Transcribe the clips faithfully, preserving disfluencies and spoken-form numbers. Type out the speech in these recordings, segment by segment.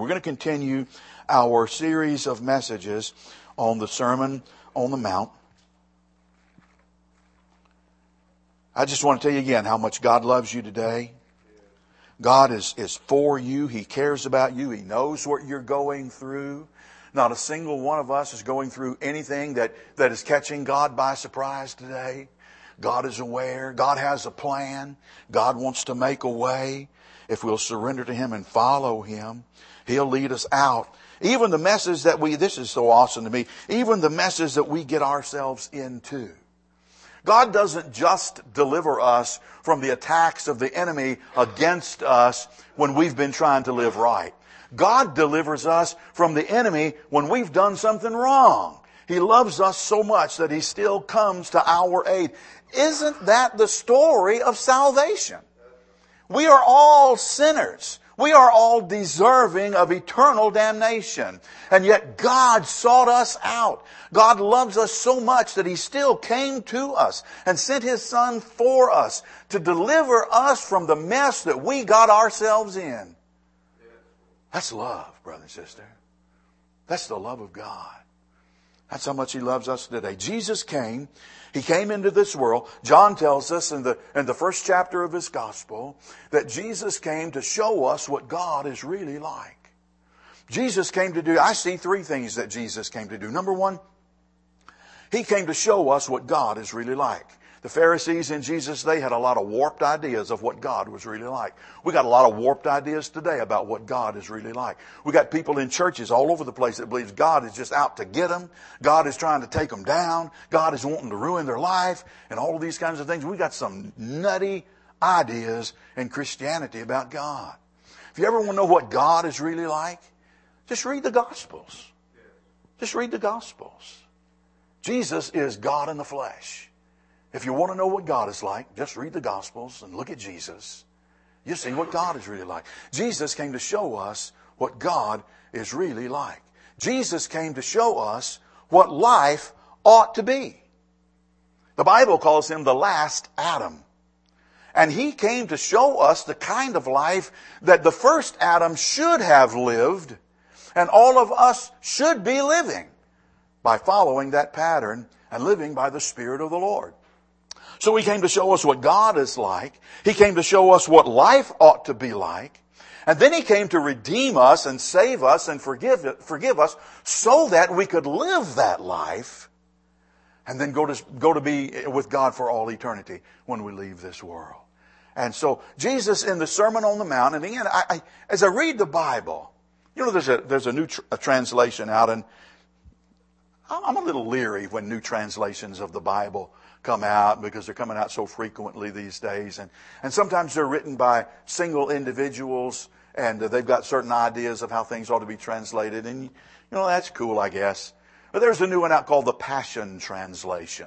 We're going to continue our series of messages on the Sermon on the Mount. I just want to tell you again how much God loves you today. God is, is for you. He cares about you. He knows what you're going through. Not a single one of us is going through anything that, that is catching God by surprise today. God is aware. God has a plan. God wants to make a way. If we'll surrender to Him and follow Him, He'll lead us out. Even the messes that we, this is so awesome to me, even the messes that we get ourselves into. God doesn't just deliver us from the attacks of the enemy against us when we've been trying to live right. God delivers us from the enemy when we've done something wrong. He loves us so much that He still comes to our aid. Isn't that the story of salvation? We are all sinners. We are all deserving of eternal damnation. And yet God sought us out. God loves us so much that He still came to us and sent His Son for us to deliver us from the mess that we got ourselves in. That's love, brother and sister. That's the love of God. That's how much He loves us today. Jesus came. He came into this world. John tells us in the, in the first chapter of his gospel that Jesus came to show us what God is really like. Jesus came to do, I see three things that Jesus came to do. Number one, He came to show us what God is really like. The Pharisees in Jesus' day had a lot of warped ideas of what God was really like. We got a lot of warped ideas today about what God is really like. We got people in churches all over the place that believes God is just out to get them. God is trying to take them down. God is wanting to ruin their life and all of these kinds of things. We got some nutty ideas in Christianity about God. If you ever want to know what God is really like, just read the Gospels. Just read the Gospels. Jesus is God in the flesh. If you want to know what God is like, just read the Gospels and look at Jesus. You see what God is really like. Jesus came to show us what God is really like. Jesus came to show us what life ought to be. The Bible calls Him the last Adam. And He came to show us the kind of life that the first Adam should have lived, and all of us should be living by following that pattern and living by the Spirit of the Lord. So He came to show us what God is like. He came to show us what life ought to be like. And then He came to redeem us and save us and forgive, forgive us so that we could live that life and then go to, go to be with God for all eternity when we leave this world. And so Jesus in the Sermon on the Mount, and again, I, I, as I read the Bible, you know, there's a, there's a new tr- a translation out, and I'm a little leery when new translations of the Bible come out because they're coming out so frequently these days. And, and sometimes they're written by single individuals and they've got certain ideas of how things ought to be translated. And, you know, that's cool, I guess. But there's a new one out called the Passion Translation.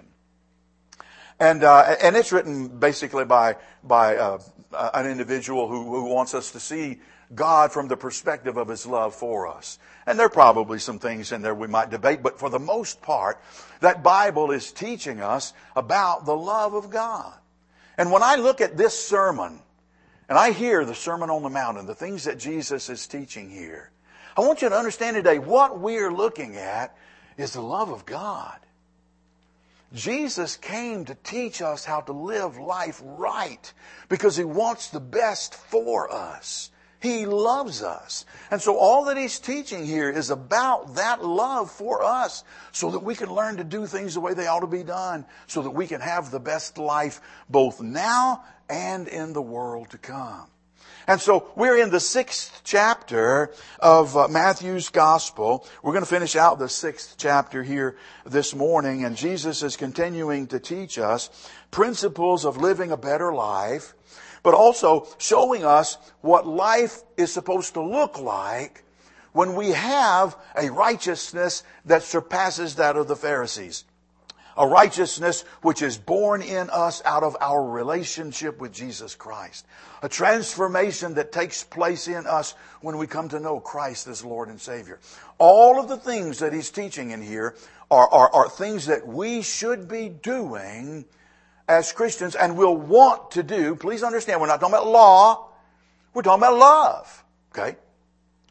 And, uh, and it's written basically by, by, uh, an individual who, who wants us to see God from the perspective of His love for us. And there are probably some things in there we might debate, but for the most part, that Bible is teaching us about the love of God. And when I look at this sermon, and I hear the Sermon on the Mount and the things that Jesus is teaching here, I want you to understand today what we're looking at is the love of God. Jesus came to teach us how to live life right because He wants the best for us. He loves us. And so all that He's teaching here is about that love for us so that we can learn to do things the way they ought to be done, so that we can have the best life both now and in the world to come. And so we're in the sixth chapter of uh, Matthew's Gospel. We're going to finish out the sixth chapter here this morning, and Jesus is continuing to teach us principles of living a better life, but also showing us what life is supposed to look like when we have a righteousness that surpasses that of the Pharisees. A righteousness which is born in us out of our relationship with Jesus Christ. A transformation that takes place in us when we come to know Christ as Lord and Savior. All of the things that He's teaching in here are, are, are things that we should be doing as Christians and will want to do. Please understand, we're not talking about law. We're talking about love. Okay?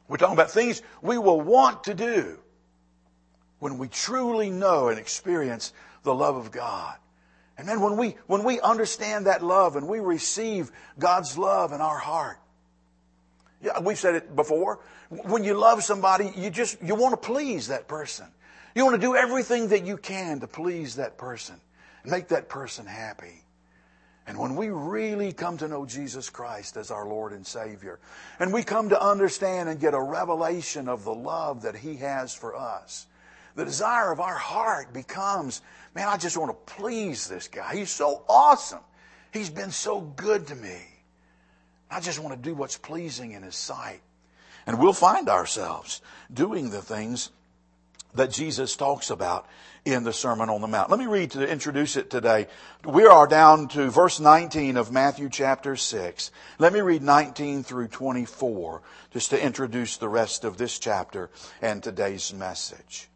We're talking about things we will want to do when we truly know and experience the love of God. And then when we, when we understand that love and we receive God's love in our heart. Yeah, we've said it before. When you love somebody, you just, you want to please that person. You want to do everything that you can to please that person and make that person happy. And when we really come to know Jesus Christ as our Lord and Savior, and we come to understand and get a revelation of the love that He has for us, the desire of our heart becomes, man, I just want to please this guy. He's so awesome. He's been so good to me. I just want to do what's pleasing in His sight. And we'll find ourselves doing the things that Jesus talks about in the Sermon on the Mount. Let me read to introduce it today. We are down to verse nineteen of Matthew chapter six. Let me read nineteen through twenty-four just to introduce the rest of this chapter and today's message.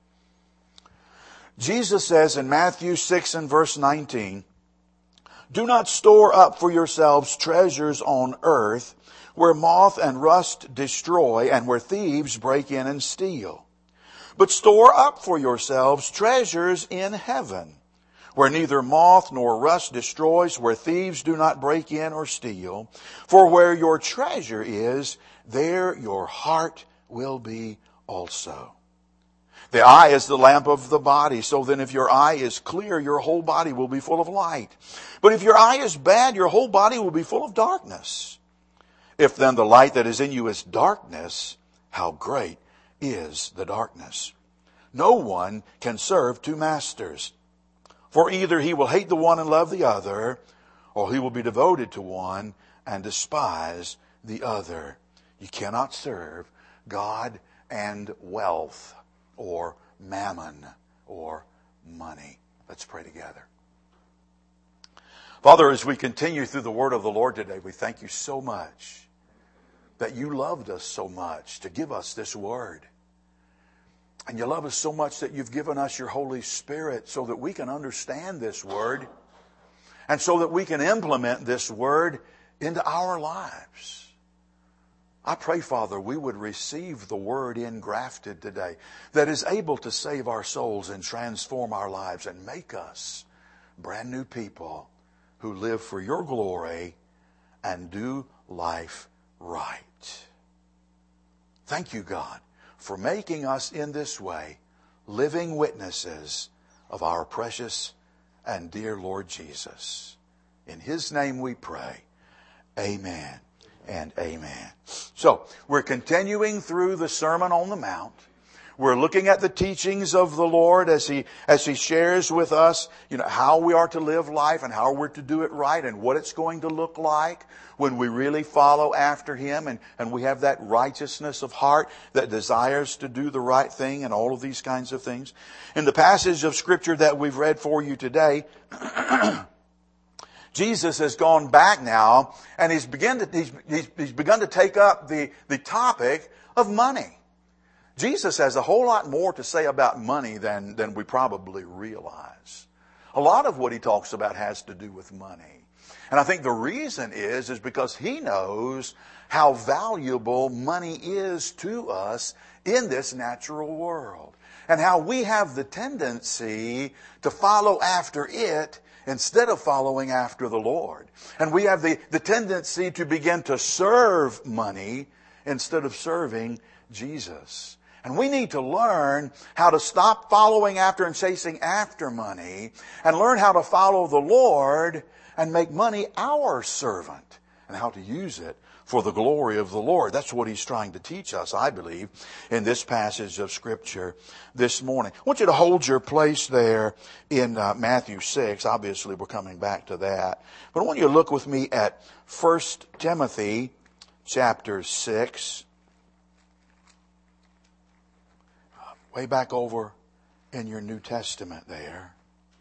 Jesus says in Matthew six and verse nineteen, "Do not store up for yourselves treasures on earth, where moth and rust destroy and where thieves break in and steal. But store up for yourselves treasures in heaven, where neither moth nor rust destroys, where thieves do not break in or steal. For where your treasure is, there your heart will be also. The eye is the lamp of the body. So then if your eye is clear, your whole body will be full of light. But if your eye is bad, your whole body will be full of darkness. If then the light that is in you is darkness, how great is the darkness. No one can serve two masters. For either he will hate the one and love the other, or he will be devoted to one and despise the other. You cannot serve God and wealth, or mammon, or money." Let's pray together. Father, as we continue through the word of the Lord today, we thank you so much that you loved us so much to give us this word. And you love us so much that you've given us your Holy Spirit so that we can understand this word and so that we can implement this word into our lives. I pray, Father, we would receive the word engrafted today that is able to save our souls and transform our lives and make us brand new people who live for your glory and do life right. Thank you, God, for making us in this way living witnesses of our precious and dear Lord Jesus. In His name we pray. Amen and amen. So, we're continuing through the Sermon on the Mount. We're looking at the teachings of the Lord as He, as He shares with us, you know, how we are to live life and how we're to do it right and what it's going to look like when we really follow after Him and, and we have that righteousness of heart that desires to do the right thing and all of these kinds of things. In the passage of Scripture that we've read for you today, Jesus has gone back now and he's begun to, he's, he's, he's begun to take up the, the topic of money. Jesus has a whole lot more to say about money than, than we probably realize. A lot of what He talks about has to do with money. And I think the reason is, is because He knows how valuable money is to us in this natural world. And how we have the tendency to follow after it instead of following after the Lord. And we have the, the tendency to begin to serve money instead of serving Jesus. And we need to learn how to stop following after and chasing after money and learn how to follow the Lord and make money our servant and how to use it for the glory of the Lord. That's what He's trying to teach us, I believe, in this passage of Scripture this morning. I want you to hold your place there in uh, Matthew six. Obviously, we're coming back to that. But I want you to look with me at First Timothy chapter six. Way back over in your New Testament there.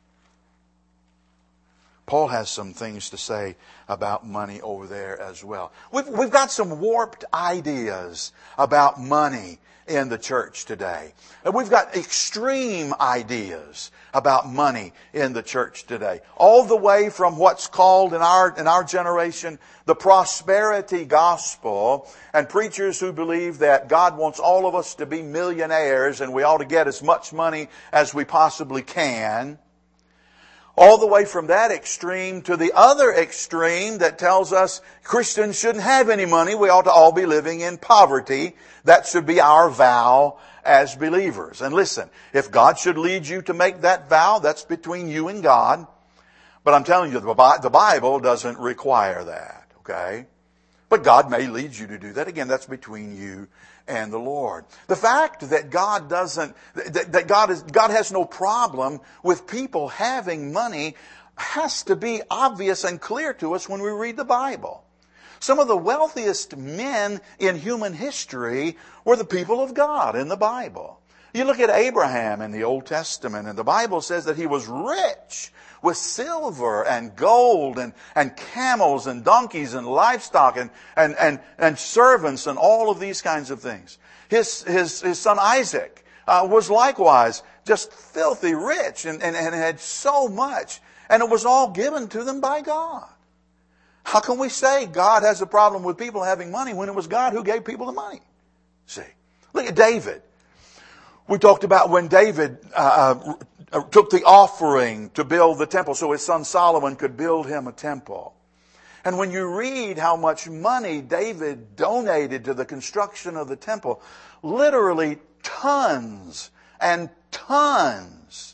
Paul has some things to say about money over there as well. We've, we've got some warped ideas about money in the church today. And we've got extreme ideas about money in the church today. All the way from what's called in our, in our generation the prosperity gospel, and preachers who believe that God wants all of us to be millionaires and we ought to get as much money as we possibly can. All the way from that extreme to the other extreme that tells us Christians shouldn't have any money. We ought to all be living in poverty. That should be our vow as believers. And listen, if God should lead you to make that vow, that's between you and God. But I'm telling you, the Bible doesn't require that, okay? But God may lead you to do that. Again, that's between you and the Lord. The fact that God doesn't, that, that God is, God has no problem with people having money has to be obvious and clear to us when we read the Bible. Some of the wealthiest men in human history were the people of God in the Bible. You look at Abraham in the Old Testament, and the Bible says that he was rich with silver and gold and, and camels and donkeys and livestock and, and, and, and servants and all of these kinds of things. His, his, his son Isaac uh, was likewise just filthy rich and, and, and had so much. And it was all given to them by God. How can we say God has a problem with people having money when it was God who gave people the money? See, look at David. We talked about when David uh, uh, took the offering to build the temple so his son Solomon could build him a temple. And when you read how much money David donated to the construction of the temple, literally tons and tons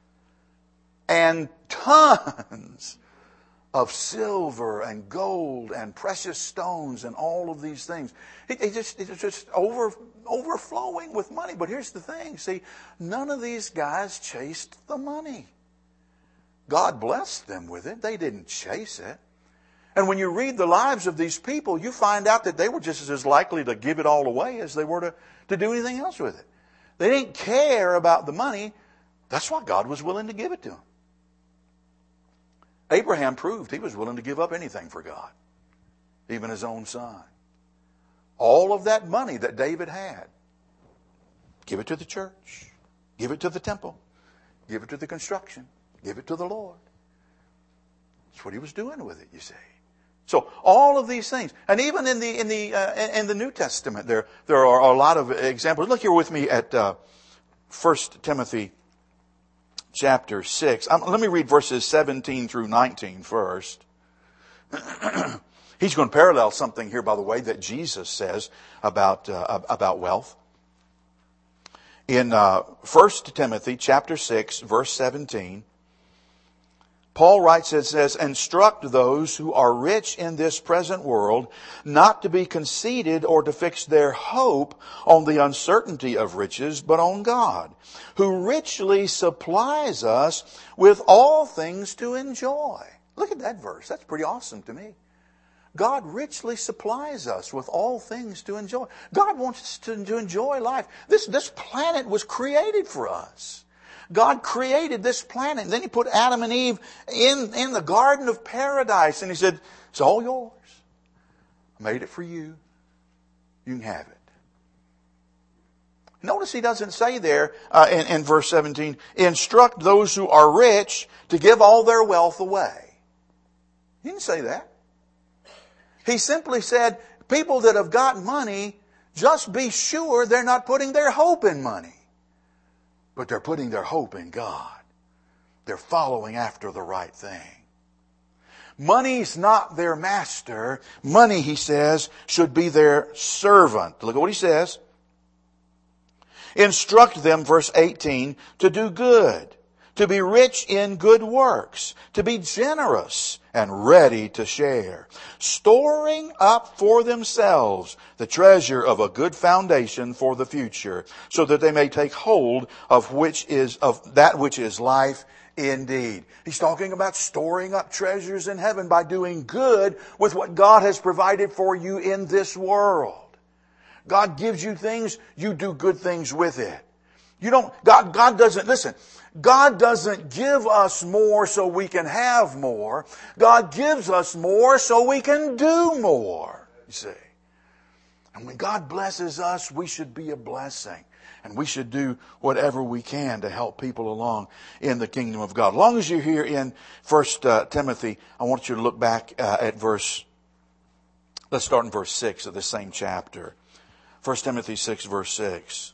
and tons of silver and gold and precious stones and all of these things. It, it just, it's just over, overflowing with money. But here's the thing. See, none of these guys chased the money. God blessed them with it. They didn't chase it. And when you read the lives of these people, you find out that they were just as likely to give it all away as they were to, to do anything else with it. They didn't care about the money. That's why God was willing to give it to them. Abraham proved he was willing to give up anything for God, even his own son. All of that money that David had, give it to the church, give it to the temple, give it to the construction, give it to the Lord. That's what he was doing with it, you see. So all of these things, and even in the in the uh, in the New Testament, there there are a lot of examples. Look here with me at uh, First Timothy chapter six. Um, let me read verses seventeen through nineteen first. He's going to parallel something here, by the way, that Jesus says about uh, about wealth. In uh, First Timothy chapter six, verse seventeen, Paul writes, it says, "Instruct those who are rich in this present world not to be conceited or to fix their hope on the uncertainty of riches, but on God, who richly supplies us with all things to enjoy." Look at that verse. That's pretty awesome to me. God richly supplies us with all things to enjoy. God wants us to, to enjoy life. This, this planet was created for us. God created this planet. And then He put Adam and Eve in, in the Garden of Paradise. And He said, "It's all yours. I made it for you. You can have it." Notice He doesn't say there uh, in, in verse seventeen, "Instruct those who are rich to give all their wealth away." He didn't say that. He simply said, people that have got money, just be sure they're not putting their hope in money. But they're putting their hope in God. They're following after the right thing. Money's not their master. Money, he says, should be their servant. Look at what he says. "Instruct them," verse eighteen, "to do good, to be rich in good works, to be generous and ready to share, storing up for themselves the treasure of a good foundation for the future, so that they may take hold of which is of that which is life indeed." He's talking about storing up treasures in heaven by doing good with what God has provided for you in this world. God gives you things, you do good things with it. You don't, God, God doesn't, listen, God doesn't give us more so we can have more. God gives us more so we can do more, you see. And when God blesses us, we should be a blessing. And we should do whatever we can to help people along in the kingdom of God. As long as you're here in First uh, Timothy, I want you to look back uh, at verse, let's start in verse six of the same chapter. First Timothy six, verse six.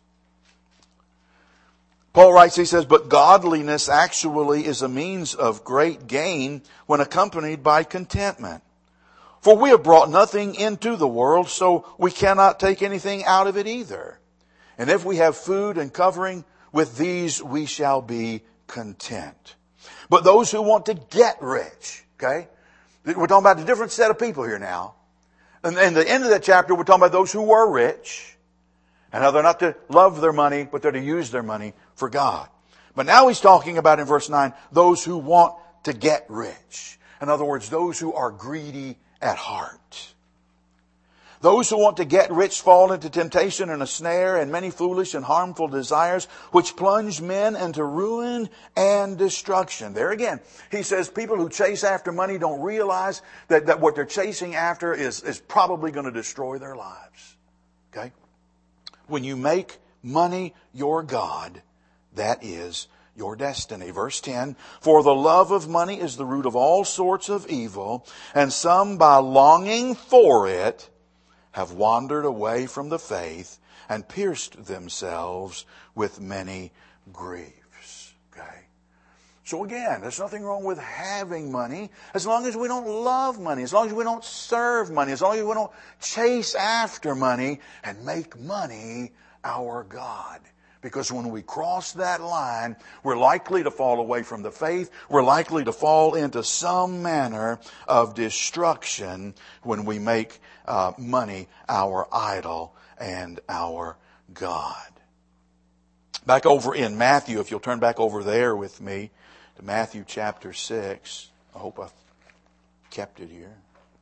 Paul writes, he says, but godliness actually is a means of great gain when accompanied by contentment. For we have brought nothing into the world, so we cannot take anything out of it either. And if we have food and covering, with these we shall be content. But those who want to get rich, okay? We're talking about a different set of people here now. And in the end of that chapter, we're talking about those who were rich. And how they're not to love their money, but they're to use their money for God. But now he's talking about in verse nine, those who want to get rich. In other words, those who are greedy at heart. Those who want to get rich fall into temptation and a snare and many foolish and harmful desires, which plunge men into ruin and destruction. There again, he says people who chase after money don't realize that, that what they're chasing after is, is probably going to destroy their lives. Okay? When you make money your God, that is your destiny. Verse ten, for the love of money is the root of all sorts of evil, and some by longing for it have wandered away from the faith and pierced themselves with many griefs. Okay? So again, there's nothing wrong with having money as long as we don't love money, as long as we don't serve money, as long as we don't chase after money and make money our God. Because when we cross that line, we're likely to fall away from the faith. We're likely to fall into some manner of destruction when we make uh, money our idol and our God. Back over in Matthew, if you'll turn back over there with me to Matthew chapter six. I hope I've kept it here.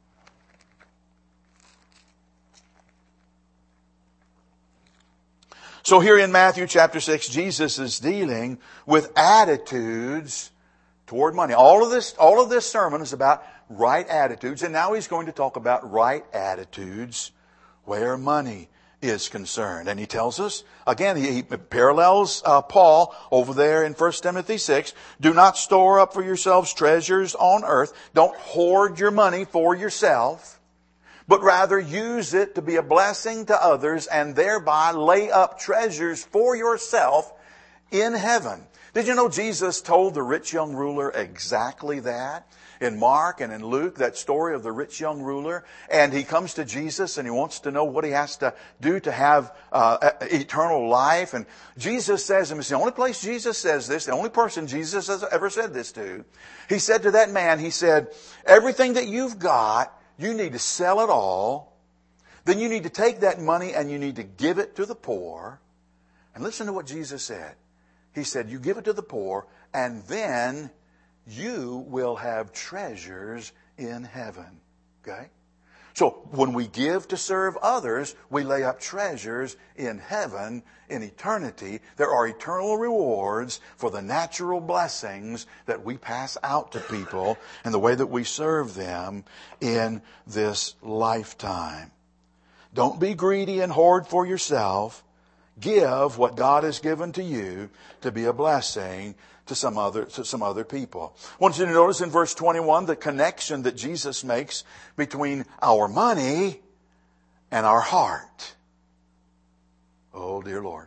So here in Matthew chapter six, Jesus is dealing with attitudes toward money. All of this, all of this sermon is about right attitudes, and now he's going to talk about right attitudes where money is concerned. And he tells us, again, he, he parallels uh, Paul over there in First Timothy six. Do not store up for yourselves treasures on earth. Don't hoard your money for yourself, but rather use it to be a blessing to others and thereby lay up treasures for yourself in heaven. Did you know Jesus told the rich young ruler exactly that? In Mark and in Luke, that story of the rich young ruler. And he comes to Jesus and he wants to know what he has to do to have uh, eternal life. And Jesus says, and it's the only place Jesus says this, the only person Jesus has ever said this to. He said to that man, he said, everything that you've got, you need to sell it all. Then you need to take that money and you need to give it to the poor. And listen to what Jesus said. He said, you give it to the poor and then you will have treasures in heaven. Okay? So when we give to serve others, we lay up treasures in heaven, in eternity. There are eternal rewards for the natural blessings that we pass out to people and the way that we serve them in this lifetime. Don't be greedy and hoard for yourself. Give what God has given to you to be a blessing to some other to some other people. I want you to notice in verse twenty-one the connection that Jesus makes between our money and our heart. Oh, dear Lord.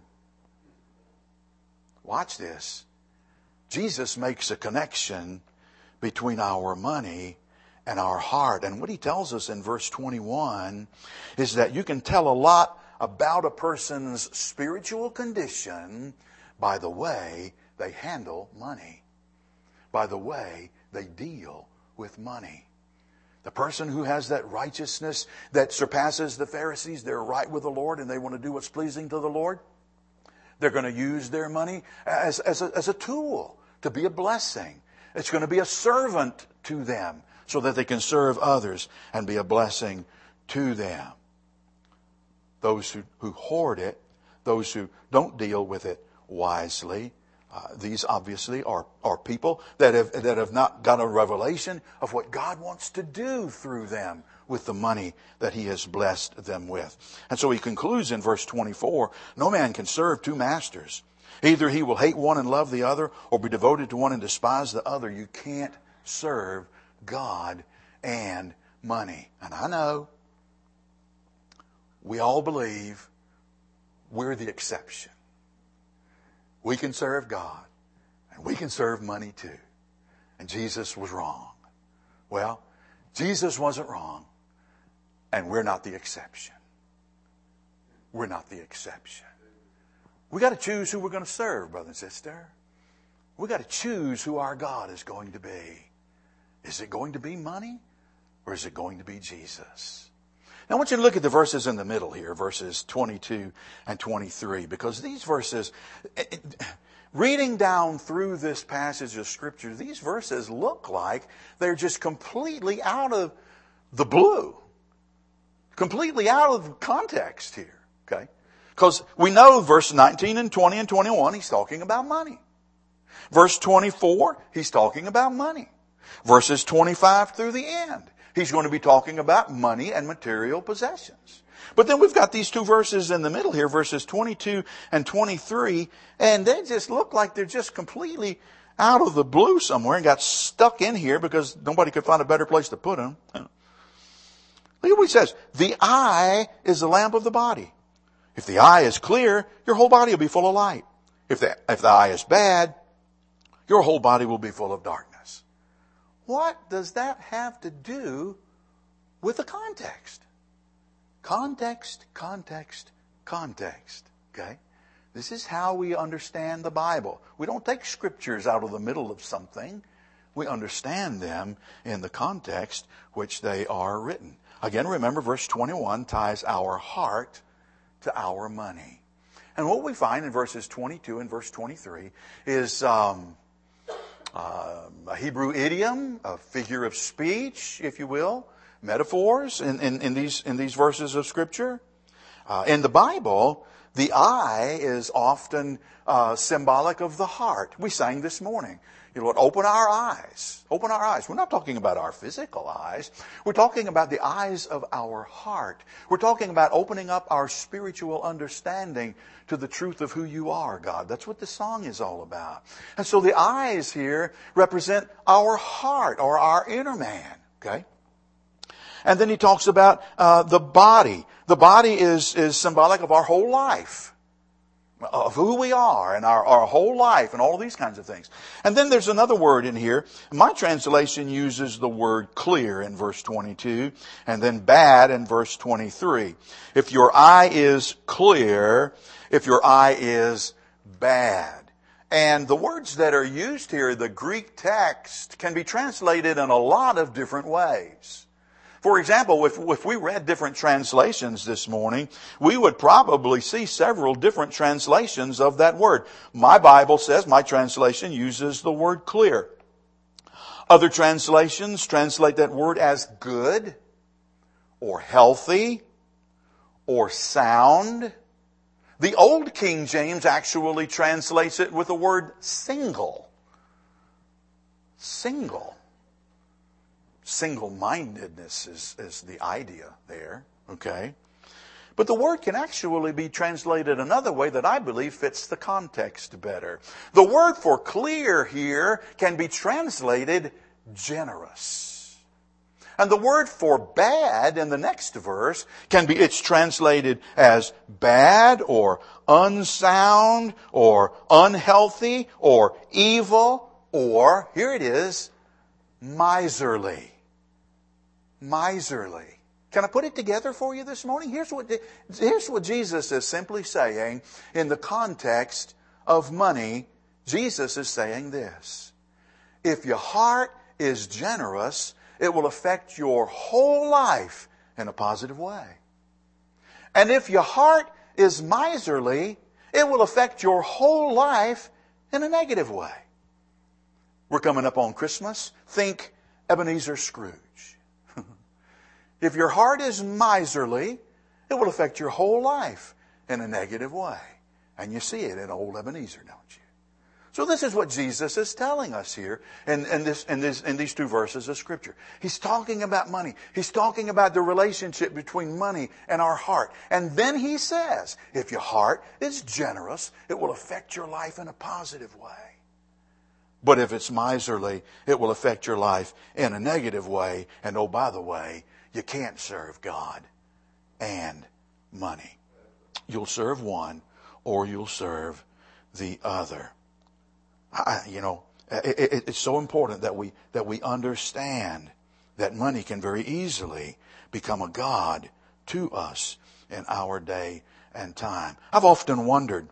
Watch this. Jesus makes a connection between our money and our heart. And what he tells us in verse twenty-one is that you can tell a lot about a person's spiritual condition by the way they handle money, by the way they deal with money. The person who has that righteousness that surpasses the Pharisees, they're right with the Lord and they want to do what's pleasing to the Lord. They're going to use their money as, as, a, as a tool to be a blessing. It's going to be a servant to them so that they can serve others and be a blessing to them. Those who, who hoard it, those who don't deal with it wisely, uh, these obviously are, are people that have, that have not got a revelation of what God wants to do through them with the money that he has blessed them with. And so he concludes in verse twenty-four, no man can serve two masters. Either he will hate one and love the other, or be devoted to one and despise the other. You can't serve God and money. And I know we all believe we're the exception. We can serve God and we can serve money too. And Jesus was wrong. Well, Jesus wasn't wrong, and we're not the exception. We're not the exception. We got to choose who we're going to serve, brother and sister. We got to choose who our God is going to be. Is it going to be money, or is it going to be Jesus? Now I want you to look at the verses in the middle here, verses twenty-two and twenty-three, because these verses, reading down through this passage of Scripture, these verses look like they're just completely out of the blue, completely out of context here, okay? Because we know verse nineteen and twenty and twenty-one, he's talking about money. Verse twenty-four, he's talking about money. Verses twenty-five through the end, he's going to be talking about money and material possessions. But then we've got these two verses in the middle here, verses twenty-two and twenty-three, and they just look like they're just completely out of the blue somewhere and got stuck in here because nobody could find a better place to put them. Look at what he says. The eye is the lamp of the body. If the eye is clear, your whole body will be full of light. If the, if the eye is bad, your whole body will be full of darkness. What does that have to do with the context? Context, context, context. Okay? This is how we understand the Bible. We don't take scriptures out of the middle of something. We understand them in the context which they are written. Again, remember verse twenty-one ties our heart to our money. And what we find in verses twenty-two and verse twenty-three is um, uh, a Hebrew idiom, a figure of speech, if you will, metaphors in, in, in these in these verses of Scripture. Uh, in the Bible, the eye is often uh, symbolic of the heart. We sang this morning, you know, open our eyes. Open our eyes. We're not talking about our physical eyes. We're talking about the eyes of our heart. We're talking about opening up our spiritual understanding to the truth of who you are, God. That's what the song is all about. And so the eyes here represent our heart or our inner man, okay? And then he talks about uh, the body. The body is, is symbolic of our whole life, of who we are and our, our whole life and all of these kinds of things. And then there's another word in here. My translation uses the word clear in verse twenty-two and then bad in verse twenty-three. If your eye is clear, if your eye is bad. And the words that are used here, the Greek text, can be translated in a lot of different ways. For example, if, if we read different translations this morning, we would probably see several different translations of that word. My Bible says, my translation uses the word clear. Other translations translate that word as good, or healthy, or sound. The Old King James actually translates it with the word single. Single. Single-mindedness is, is the idea there, okay? But the word can actually be translated another way that I believe fits the context better. The word for clear here can be translated generous. And the word for bad in the next verse can be, it's translated as bad or unsound or unhealthy or evil or, here it is, miserly. Miserly. Can I put it together for you this morning? Here's what, here's what Jesus is simply saying in the context of money. Jesus is saying this. If your heart is generous, it will affect your whole life in a positive way. And if your heart is miserly, it will affect your whole life in a negative way. We're coming up on Christmas. Think Ebenezer Scrooge. If your heart is miserly, it will affect your whole life in a negative way. And you see it in old Ebenezer, don't you? So this is what Jesus is telling us here in, in, this, in, this, in these two verses of Scripture. He's talking about money. He's talking about the relationship between money and our heart. And then he says, if your heart is generous, it will affect your life in a positive way. But if it's miserly, it will affect your life in a negative way. And oh, by the way, you can't serve God and money. You'll serve one or you'll serve the other. I, you know, it, it, it's so important that we that we understand that money can very easily become a god to us in our day and time. I've often wondered,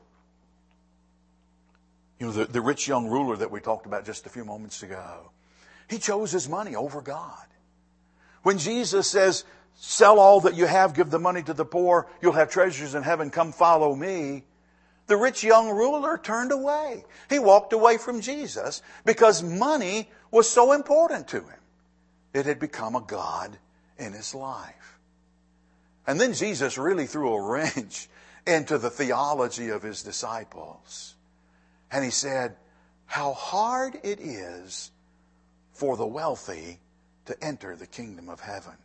you know, the, the rich young ruler that we talked about just a few moments ago, he chose his money over God. When Jesus says, sell all that you have, give the money to the poor, you'll have treasures in heaven, come follow me, the rich young ruler turned away. He walked away from Jesus because money was so important to him. It had become a god in his life. And then Jesus really threw a wrench into the theology of his disciples. And he said, how hard it is for the wealthy to enter the kingdom of heaven.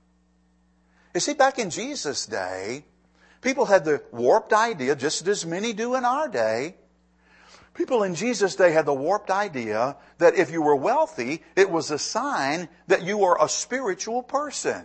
You see, back in Jesus' day, people had the warped idea, just as many do in our day. People in Jesus' day had the warped idea that if you were wealthy, it was a sign that you were a spiritual person.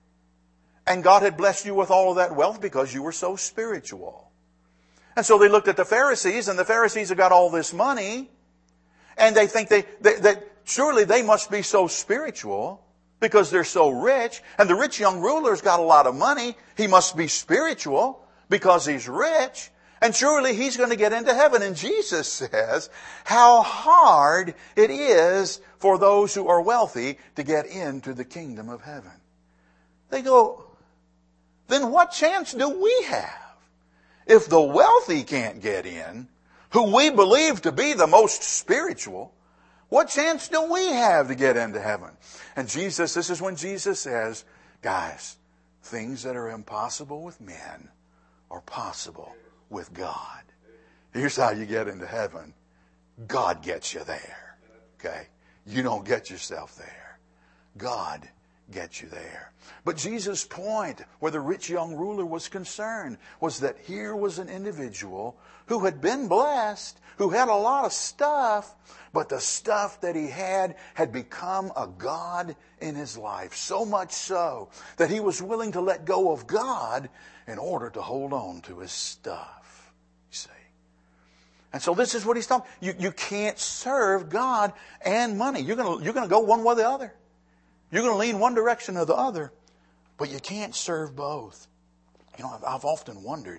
And God had blessed you with all of that wealth because you were so spiritual. And so they looked at the Pharisees, and the Pharisees have got all this money, and they think they, they, that surely they must be so spiritual because they're so rich. And the rich young ruler's got a lot of money. He must be spiritual because he's rich. And surely he's going to get into heaven. And Jesus says how hard it is for those who are wealthy to get into the kingdom of heaven. They go, then what chance do we have? If the wealthy can't get in, who we believe to be the most spiritual, what chance do we have to get into heaven? And Jesus, this is when Jesus says, guys, things that are impossible with men are possible with God. Here's how you get into heaven. God gets you there. Okay? You don't get yourself there. God gets you there. But Jesus' point, where the rich young ruler was concerned, was that here was an individual who had been blessed, who had a lot of stuff, but the stuff that he had had become a god in his life. So much so that he was willing to let go of God in order to hold on to his stuff. You see? And so this is what he's talking. You, you can't serve God and money. You're going to, you're going to go one way or the other. You're going to lean one direction or the other, but you can't serve both. You know, I've, I've often wondered,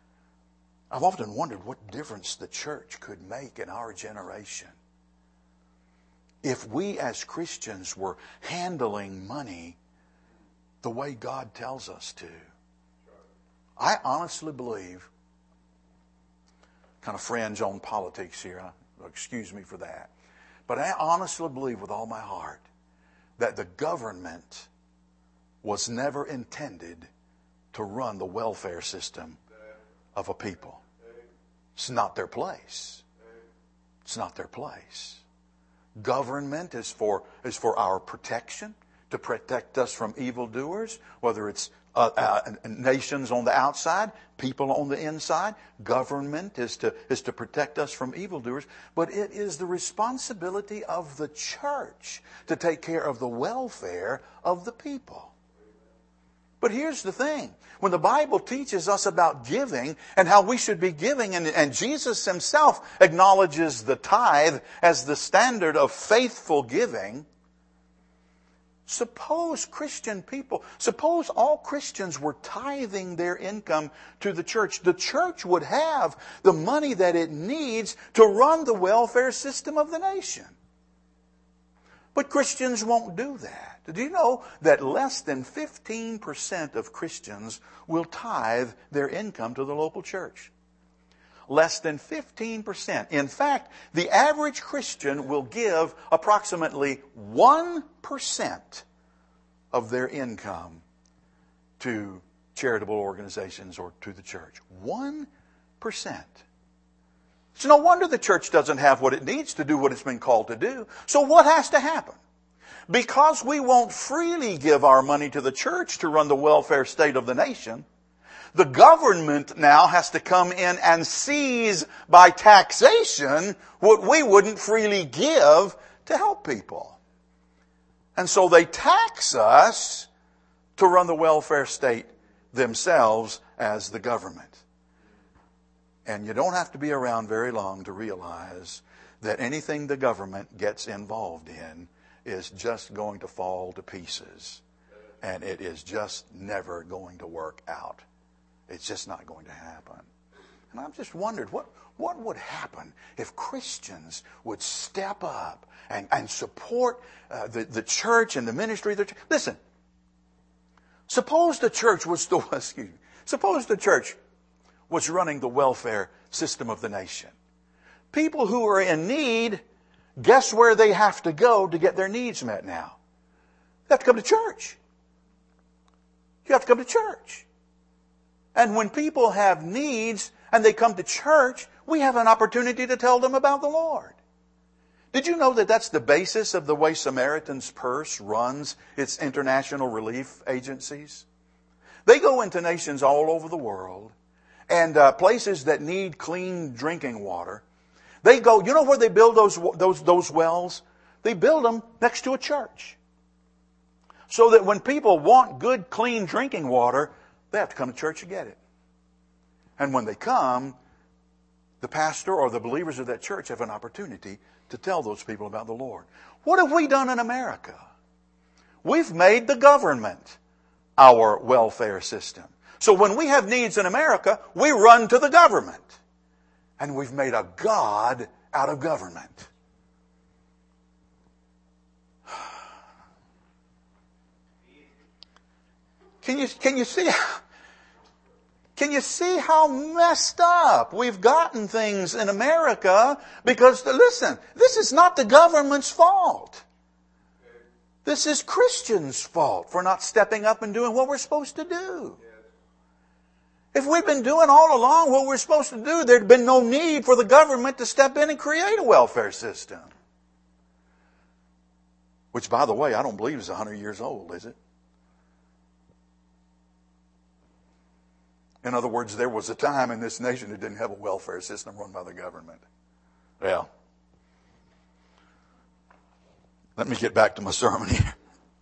I've often wondered what difference the church could make in our generation if we as Christians were handling money the way God tells us to. I honestly believe, kind of fringe on politics here, excuse me for that, but I honestly believe with all my heart that the government was never intended to run the welfare system of a people. It's not their place. It's not their place. Government is for is for our protection, to protect us from evildoers, whether it's uh, uh, nations on the outside, people on the inside. Government is to is to protect us from evildoers, but it is the responsibility of the church to take care of the welfare of the people. But here's the thing. When the Bible teaches us about giving and how we should be giving, and, and Jesus himself acknowledges the tithe as the standard of faithful giving, suppose Christian people, suppose all Christians were tithing their income to the church. The church would have the money that it needs to run the welfare system of the nation. But Christians won't do that. Do you know that less than fifteen percent of Christians will tithe their income to the local church? Less than fifteen percent. In fact, the average Christian will give approximately one percent of their income to charitable organizations or to the church. one percent. It's no wonder the church doesn't have what it needs to do what it's been called to do. So what has to happen? Because we won't freely give our money to the church to run the welfare state of the nation, the government now has to come in and seize by taxation what we wouldn't freely give to help people. And so they tax us to run the welfare state themselves as the government. And you don't have to be around very long to realize that anything the government gets involved in is just going to fall to pieces. And it is just never going to work out. It's just not going to happen. And I've just wondered, what, what would happen if Christians would step up and, and support uh, the, the church and the ministry of the church? Listen, suppose the church was the, excuse me, suppose the church was running the welfare system of the nation. People who are in need, guess where they have to go to get their needs met now? They have to come to church. You have to come to church. And when people have needs and they come to church, we have an opportunity to tell them about the Lord. Did you know that that's the basis of the way Samaritan's Purse runs its international relief agencies? They go into nations all over the world and uh, places that need clean drinking water. They go, you know where they build those, those, those wells? They build them next to a church. So that when people want good, clean drinking water, they have to come to church to get it. And when they come, the pastor or the believers of that church have an opportunity to tell those people about the Lord. What have we done in America? We've made the government our welfare system. So when we have needs in America, we run to the government. And we've made a God out of government. Can you, can you see how, can you see how messed up we've gotten things in America? Because, listen, this is not the government's fault. This is Christians' fault for not stepping up and doing what we're supposed to do. If we'd been doing all along what we're supposed to do, there'd been no need for the government to step in and create a welfare system. Which, by the way, I don't believe is one hundred years old, is it? In other words, there was a time in this nation that didn't have a welfare system run by the government. Well, let me get back to my sermon here.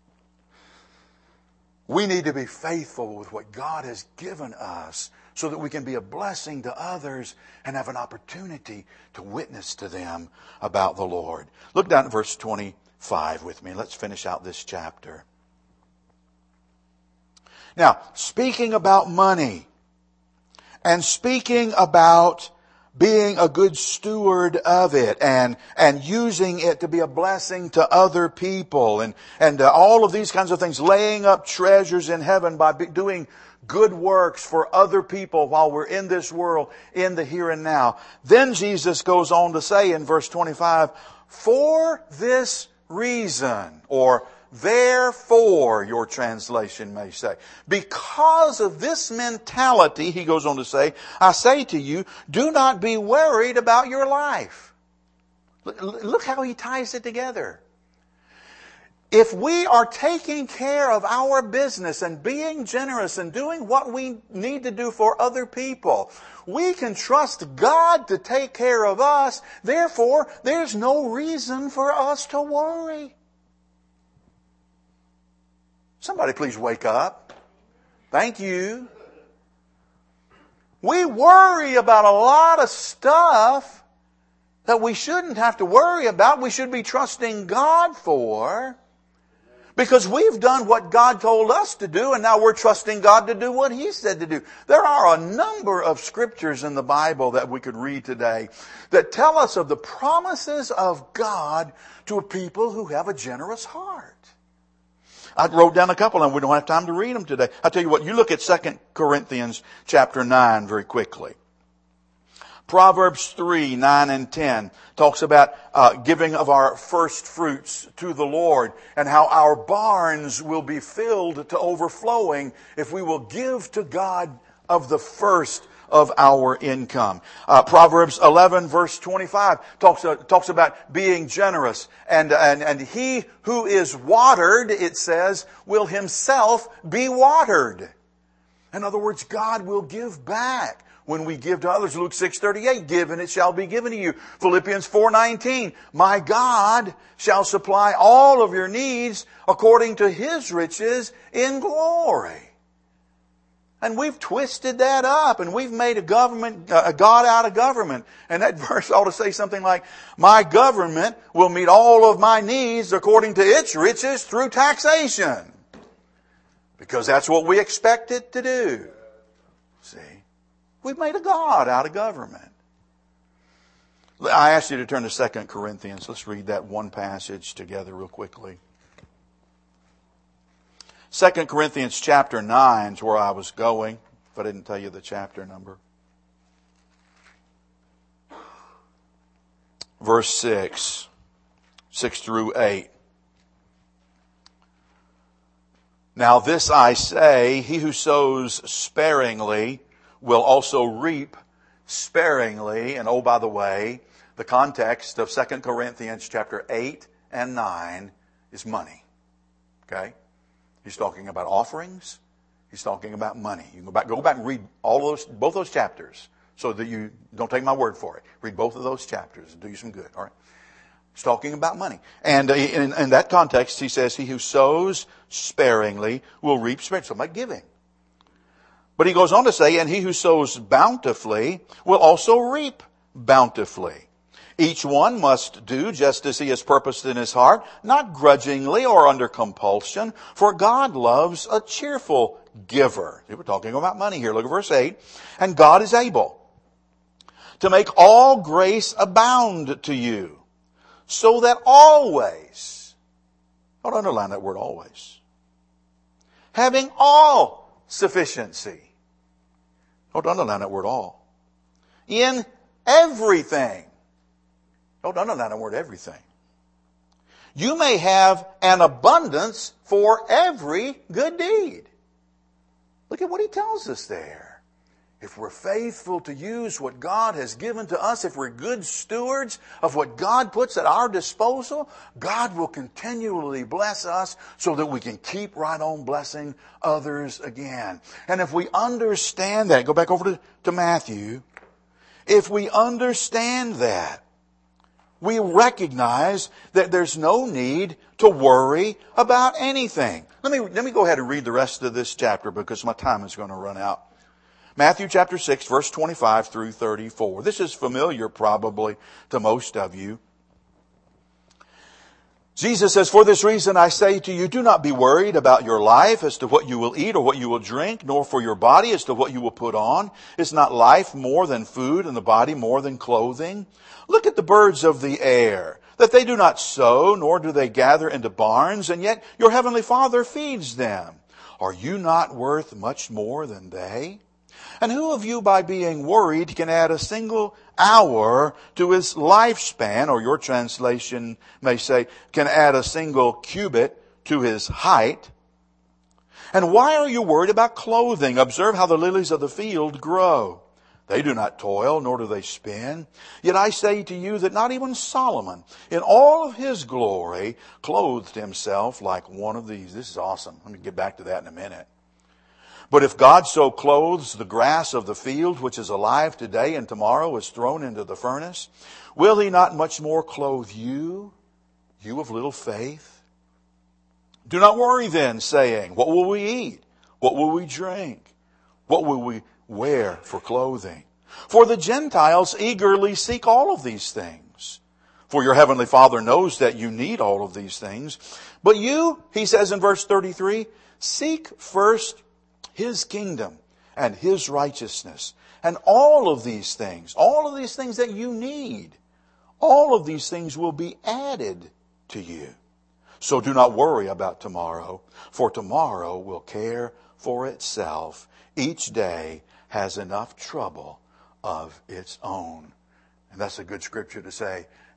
We need to be faithful with what God has given us so that we can be a blessing to others and have an opportunity to witness to them about the Lord. Look down at verse twenty-five with me. Let's finish out this chapter. Now, speaking about money and speaking about being a good steward of it and and using it to be a blessing to other people and and uh, all of these kinds of things, laying up treasures in heaven by be, doing good works for other people while we're in this world, in the here and now. Then Jesus goes on to say in verse twenty-five, for this reason, or therefore, your translation may say. Because of this mentality, he goes on to say, I say to you, do not be worried about your life. Look how he ties it together. If we are taking care of our business and being generous and doing what we need to do for other people, we can trust God to take care of us. Therefore, there's no reason for us to worry. Somebody please wake up. Thank you. We worry about a lot of stuff that we shouldn't have to worry about. We should be trusting God for. Because we've done what God told us to do, and now we're trusting God to do what He said to do. There are a number of scriptures in the Bible that we could read today that tell us of the promises of God to a people who have a generous heart. I wrote down a couple and we don't have time to read them today. I'll tell you what, you look at Second Corinthians chapter nine very quickly. Proverbs three, nine and ten talks about uh, giving of our first fruits to the Lord and how our barns will be filled to overflowing if we will give to God of the first of our income. Uh, Proverbs eleven verse twenty-five talks, uh, talks about being generous. And, and, and he who is watered, it says, will himself be watered. In other words, God will give back when we give to others. Luke six thirty-eight, give and it shall be given to you. Philippians four nineteen, my God shall supply all of your needs according to His riches in glory. And we've twisted that up and we've made a government, a God out of government. And that verse ought to say something like, my government will meet all of my needs according to its riches through taxation. Because that's what we expect it to do. See? We've made a God out of government. I asked you to turn to Second Corinthians. Let's read that one passage together real quickly. Second Corinthians chapter nine is where I was going, if I didn't tell you the chapter number. Verse six, six through eight. Now this I say, he who sows sparingly will also reap sparingly. And oh, by the way, the context of Second Corinthians chapter eight and nine is money. Okay? He's talking about offerings. He's talking about money. You can go back, go back and read all those, both those chapters so that you don't take my word for it. Read both of those chapters and do you some good. All right? He's talking about money. And in, in that context, he says, he who sows sparingly will reap sparingly. So by giving. But he goes on to say, and he who sows bountifully will also reap bountifully. Each one must do just as he has purposed in his heart, not grudgingly or under compulsion, for God loves a cheerful giver. We're talking about money here. Look at verse eight. And God is able to make all grace abound to you, so that always, don't underline that word always, having all sufficiency, don't underline that word all, in everything, don't underline that word everything, you may have an abundance for every good deed. Look at what he tells us there. If we're faithful to use what God has given to us, if we're good stewards of what God puts at our disposal, God will continually bless us so that we can keep right on blessing others again. And if we understand that, go back over to, to Matthew. If we understand that, we recognize that there's no need to worry about anything. Let me, let me go ahead and read the rest of this chapter because my time is going to run out. Matthew chapter six, verse twenty-five through thirty-four. This is familiar probably to most of you. Jesus says, for this reason I say to you, do not be worried about your life as to what you will eat or what you will drink, nor for your body as to what you will put on. Is not life more than food and the body more than clothing? Look at the birds of the air, that they do not sow, nor do they gather into barns, and yet your heavenly Father feeds them. Are you not worth much more than they? And who of you by being worried can add a single hour to his lifespan? Or your translation may say, can add a single cubit to his height. And why are you worried about clothing? Observe how the lilies of the field grow. They do not toil, nor do they spin. Yet I say to you that not even Solomon, in all of his glory, clothed himself like one of these. This is awesome. Let me get back to that in a minute. But if God so clothes the grass of the field, which is alive today and tomorrow is thrown into the furnace, will he not much more clothe you, you of little faith? Do not worry then, saying, what will we eat? What will we drink? What will we wear for clothing? For the Gentiles eagerly seek all of these things. For your heavenly Father knows that you need all of these things. But you, he says in verse thirty-three, seek first His kingdom and His righteousness. And all of these things, all of these things that you need, all of these things will be added to you. So do not worry about tomorrow, for tomorrow will care for itself. Each day has enough trouble of its own. And that's a good scripture to say,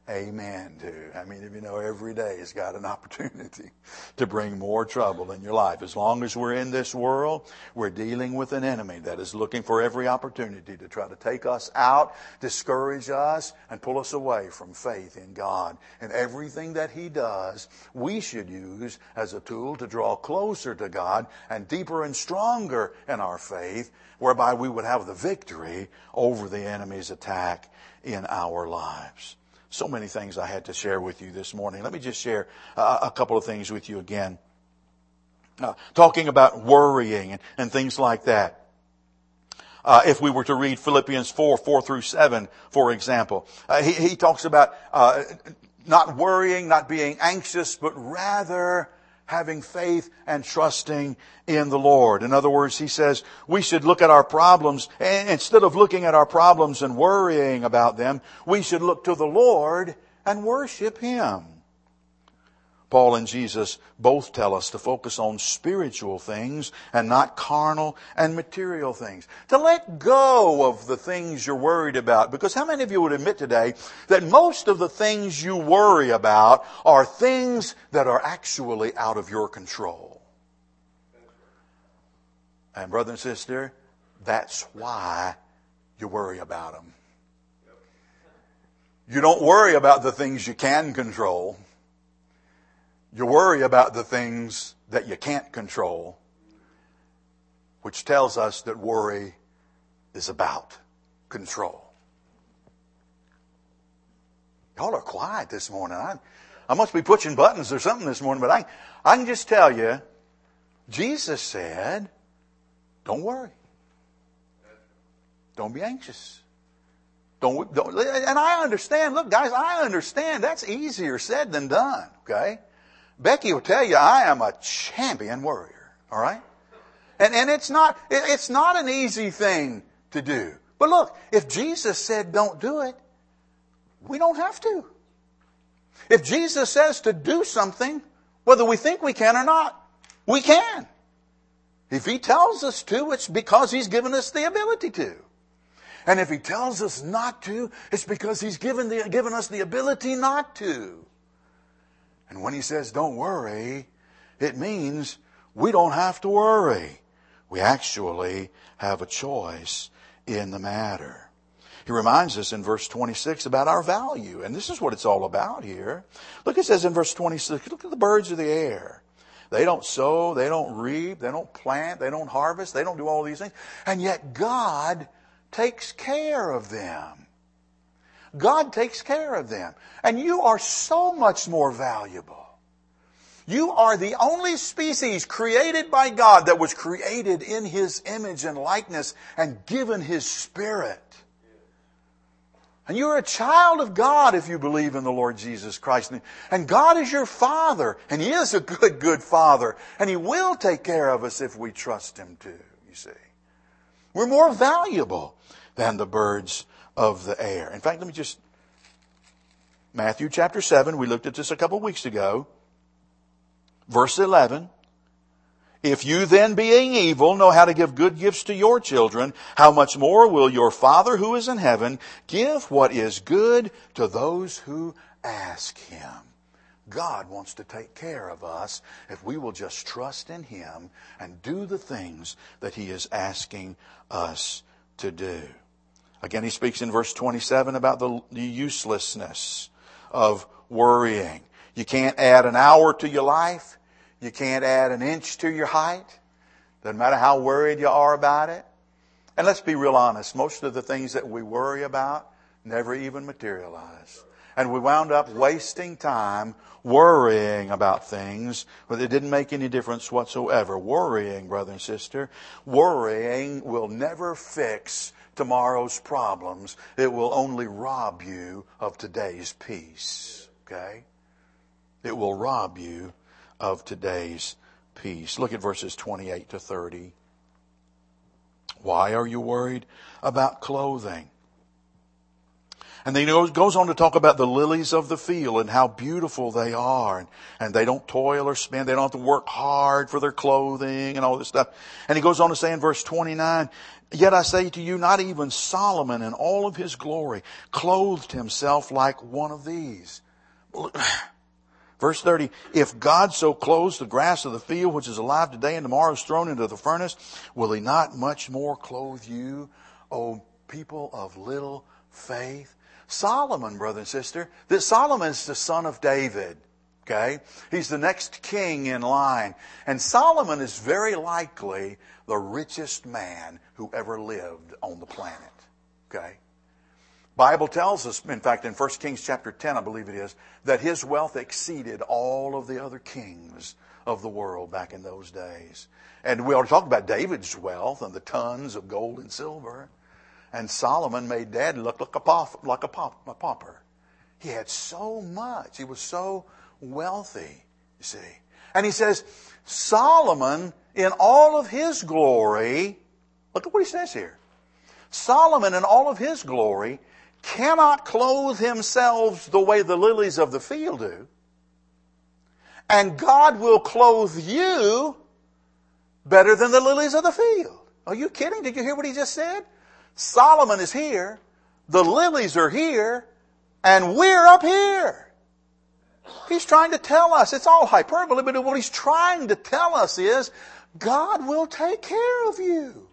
Amen to. I mean, if you know every day has got an opportunity to bring more trouble in your life. As long as we're in this world, we're dealing with an enemy that is looking for every opportunity to try to take us out, discourage us, and pull us away from faith in God. And everything that he does, we should use as a tool to draw closer to God and deeper and stronger in our faith, whereby we would have the victory over the enemy's attack in our lives. So many things I had to share with you this morning. Let me just share uh, a couple of things with you again. Uh, talking about worrying and, and things like that. Uh, if we were to read Philippians four, four through seven, for example, uh, he, he talks about uh, not worrying, not being anxious, but rather having faith and trusting in the Lord. In other words, he says we should look at our problems, and instead of looking at our problems and worrying about them, we should look to the Lord and worship him. Paul and Jesus both tell us to focus on spiritual things and not carnal and material things. To let go of the things you're worried about. Because how many of you would admit today that most of the things you worry about are things that are actually out of your control? And brother and sister, that's why you worry about them. You don't worry about the things you can control. You worry about the things that you can't control, which tells us that worry is about control. Y'all are quiet this morning. I, I must be pushing buttons or something this morning, but I, I can just tell you, Jesus said, don't worry. Don't be anxious. Don't, don't, and I understand, look guys, I understand that's easier said than done, okay? Becky will tell you I am a champion worrier, all right? And and it's not it, it's not an easy thing to do. But look, if Jesus said don't do it, we don't have to. If Jesus says to do something, whether we think we can or not, we can. If he tells us to, it's because he's given us the ability to. And if he tells us not to, it's because he's given the given us the ability not to. And when he says don't worry, it means we don't have to worry. We actually have a choice in the matter. He reminds us in verse twenty-six about our value. And this is what it's all about here. Look, it says in verse twenty-six, look at the birds of the air. They don't sow, they don't reap, they don't plant, they don't harvest, they don't do all these things. And yet God takes care of them. God takes care of them. And you are so much more valuable. You are the only species created by God that was created in his image and likeness and given his Spirit. And you're a child of God if you believe in the Lord Jesus Christ. And God is your Father. And he is a good, good Father. And he will take care of us if we trust him to, you see. We're more valuable than the birds of the air. In fact, let me just, Matthew chapter seven, we looked at this a couple of weeks ago. Verse eleven, if you then being evil know how to give good gifts to your children, how much more will your Father who is in heaven give what is good to those who ask him? God wants to take care of us if we will just trust in him and do the things that he is asking us to do. Again, he speaks in verse twenty-seven about the, the uselessness of worrying. You can't add an hour to your life. You can't add an inch to your height. Doesn't matter how worried you are about it. And let's be real honest. Most of the things that we worry about never even materialize. And we wound up wasting time worrying about things, but it didn't make any difference whatsoever. Worrying, brother and sister, worrying will never fix tomorrow's problems. It will only rob you of today's peace. Okay? It will rob you of today's peace. Look at verses twenty-eight to thirty. Why are you worried about clothing? And then he goes on to talk about the lilies of the field and how beautiful they are. And, and they don't toil or spend. They don't have to work hard for their clothing and all this stuff. And he goes on to say in verse twenty-nine, yet I say to you, not even Solomon in all of his glory clothed himself like one of these. Verse thirty, if God so clothes the grass of the field, which is alive today and tomorrow is thrown into the furnace, will he not much more clothe you, O people of little faith? Solomon, brother and sister, that Solomon is the son of David. Okay? He's the next king in line. And Solomon is very likely the richest man who ever lived on the planet. Okay? Bible tells us, in fact, in First Kings chapter ten, I believe it is, that his wealth exceeded all of the other kings of the world back in those days. And we already talked about David's wealth and the tons of gold and silver. And Solomon made Dad look like a, pop, like a, pop, a pauper. He had so much. He was so wealthy, you see. And he says, Solomon, in all of his glory, look at what he says here. Solomon, in all of his glory, cannot clothe himself the way the lilies of the field do. And God will clothe you better than the lilies of the field. Are you kidding? Did you hear what he just said? Solomon is here, the lilies are here, and we're up here. He's trying to tell us, it's all hyperbole, but what he's trying to tell us is, God will take care of you.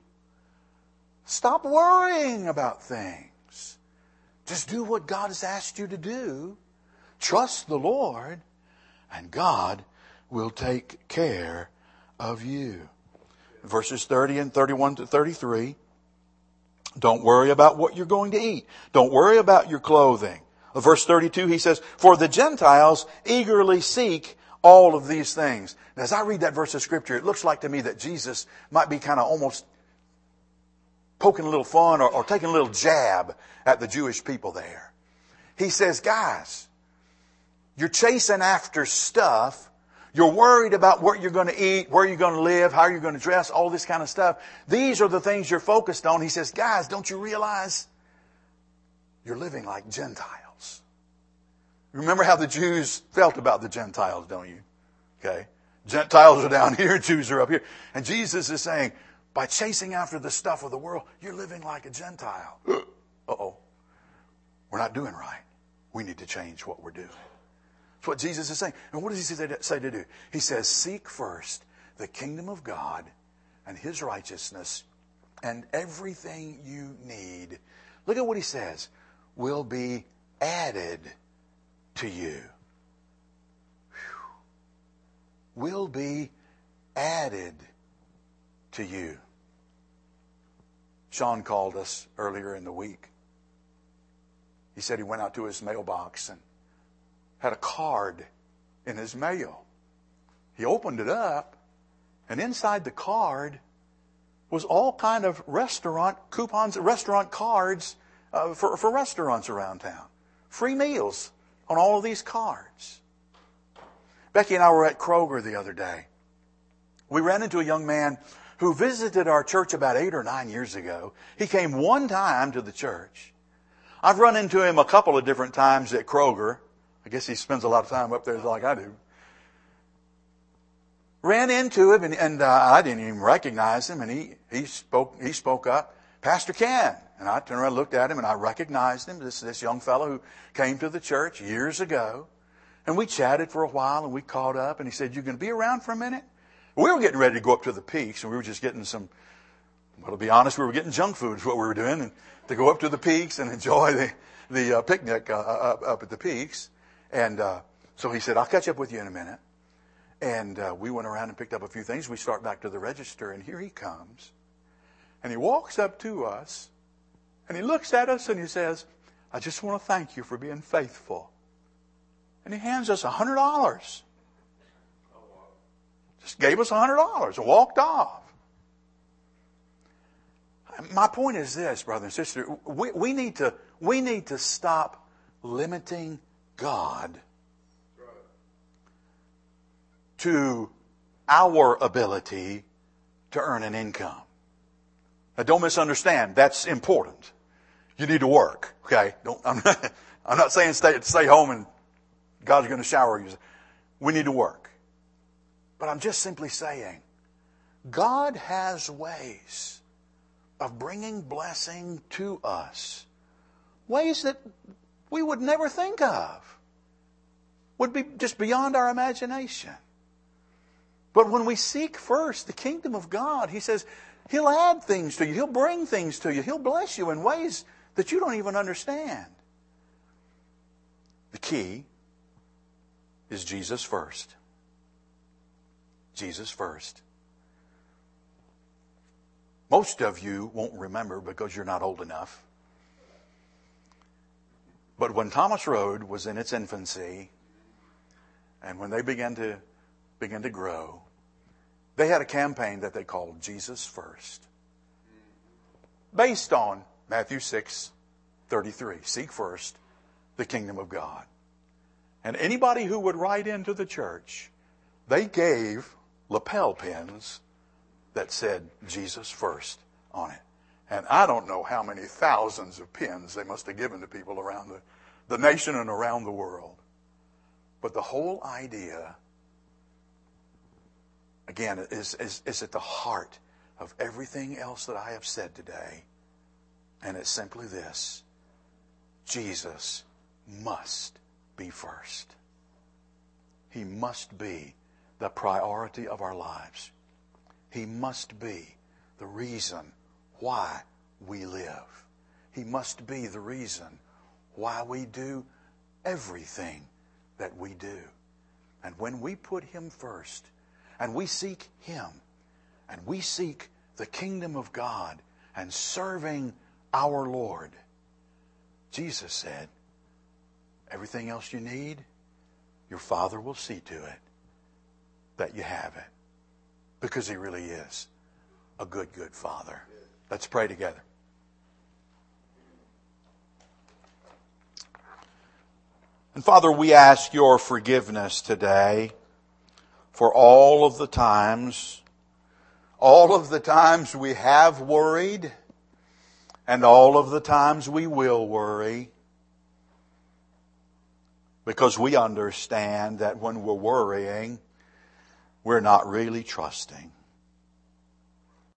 Stop worrying about things. Just do what God has asked you to do. Trust the Lord, and God will take care of you. Verses thirty and thirty-one to thirty-three. Don't worry about what you're going to eat. Don't worry about your clothing. Verse thirty-two, he says, for the Gentiles eagerly seek all of these things. Now, as I read that verse of Scripture, it looks like to me that Jesus might be kind of almost poking a little fun or, or taking a little jab at the Jewish people there. He says, guys, you're chasing after stuff. You're worried about what you're going to eat, where you're going to live, how you're going to dress, all this kind of stuff. These are the things you're focused on. He says, guys, don't you realize you're living like Gentiles? Remember how the Jews felt about the Gentiles, don't you? Okay. Gentiles are down here, Jews are up here. And Jesus is saying, by chasing after the stuff of the world, you're living like a Gentile. Uh-oh. We're not doing right. We need to change what we're doing. That's what Jesus is saying. And what does he say to do? He says, seek first the kingdom of God and His righteousness, and everything you need, look at what he says, will be added to you. Whew. Will be added to you. Sean called us earlier in the week. He said he went out to his mailbox and had a card in his mail. He opened it up, and inside the card was all kind of restaurant coupons, restaurant cards uh, for, for restaurants around town. Free meals on all of these cards. Becky and I were at Kroger the other day. We ran into a young man who visited our church about eight or nine years ago. He came one time to the church. I've run into him a couple of different times at Kroger. I guess he spends a lot of time up there like I do. Ran into him, and, and uh, I didn't even recognize him, and he, he spoke he spoke up, Pastor Ken. And I turned around and looked at him, and I recognized him, this, this young fellow who came to the church years ago. And we chatted for a while, and we caught up, and he said, you going to be around for a minute? We were getting ready to go up to the Peaks, and we were just getting some, well, to be honest, we were getting junk food is what we were doing, and to go up to the Peaks and enjoy the, the uh, picnic uh, up, up at the Peaks. And uh, so he said, I'll catch up with you in a minute. And uh, we went around and picked up a few things. We start back to the register, and here he comes. And he walks up to us, and he looks at us, and he says, I just want to thank you for being faithful. And he hands us one hundred dollars. Just gave us one hundred dollars and walked off. My point is this, brother and sister. We, we, need to, we need to stop limiting God to our ability to earn an income. Now, don't misunderstand. That's important. You need to work. Okay? Don't, I'm not, I'm not saying stay, stay home and God's going to shower you. We need to work. But I'm just simply saying, God has ways of bringing blessing to us. Ways that we would never think of. Would be just beyond our imagination. But when we seek first the kingdom of God, He says He'll add things to you. He'll bring things to you. He'll bless you in ways that you don't even understand. The key is Jesus first. Jesus first. Most of you won't remember because you're not old enough. But when Thomas Road was in its infancy, and when they began to began to grow, they had a campaign that they called Jesus First, based on Matthew six thirty-three. Seek first the kingdom of God. And anybody who would write into the church, they gave lapel pins that said Jesus First on it. And I don't know how many thousands of pins they must have given to people around the, the nation and around the world. But the whole idea, again, is, is, is at the heart of everything else that I have said today. And it's simply this: Jesus must be first. He must be the priority of our lives. He must be the reason why we live. He must be the reason why we do everything that we do. And when we put Him first, and we seek Him, and we seek the kingdom of God and serving our Lord, Jesus said, everything else you need, your Father will see to it that you have it. Because He really is a good, good Father. Let's pray together. And Father, we ask Your forgiveness today for all of the times, all of the times we have worried, and all of the times we will worry. Because we understand that when we're worrying, we're not really trusting.